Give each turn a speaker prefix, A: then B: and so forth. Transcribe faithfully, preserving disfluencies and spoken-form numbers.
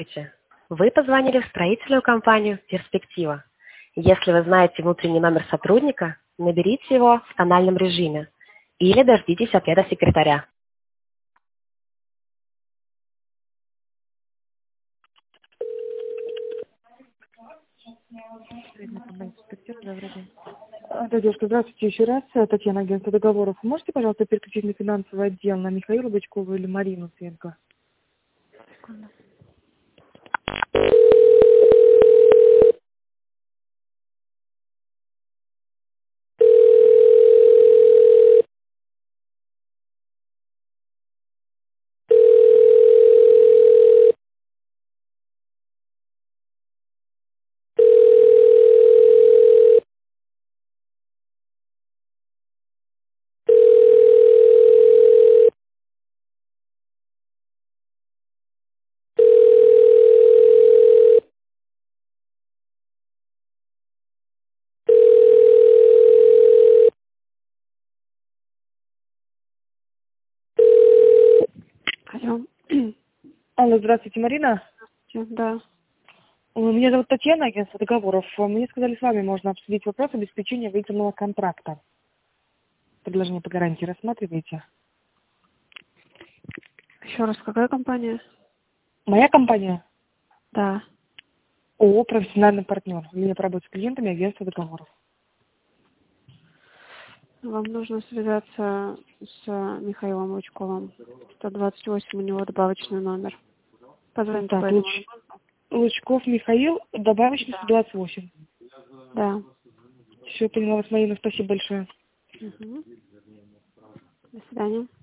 A: Здравствуйте. Вы позвонили в строительную компанию «Перспектива». Если вы знаете внутренний номер сотрудника, наберите его в тональном режиме или дождитесь ответа секретаря.
B: Строительная компания «Перспектива», добрый день.
C: А, Да, девушка, здравствуйте еще раз. Э, Татьяна, агентство договоров. Можете, пожалуйста, переключить на финансовый отдел на Михаила Бычкова или Марину Свенко?
B: Секунду. Алло.
C: Алло, здравствуйте, Марина.
B: Да.
C: Э, Меня зовут Татьяна, агентство договоров. Э, Мне сказали, с вами можно обсудить вопрос обеспечения выигранного контракта. Предложение по гарантии рассматриваете?
B: Еще раз, какая компания?
C: Моя компания
B: Да.
C: ООО «Профессиональный партнер». Линия по работе с клиентами, агентство договоров.
B: Вам нужно связаться с Михаилом Лучковым. сто двадцать восемь, у него добавочный номер. Позвоните по
C: Так,
B: этому.
C: Луч... Лучков Михаил, добавочный сто двадцать восемь.
B: Да.
C: Все, поняла вас, Марина, спасибо большое.
B: Угу. До свидания.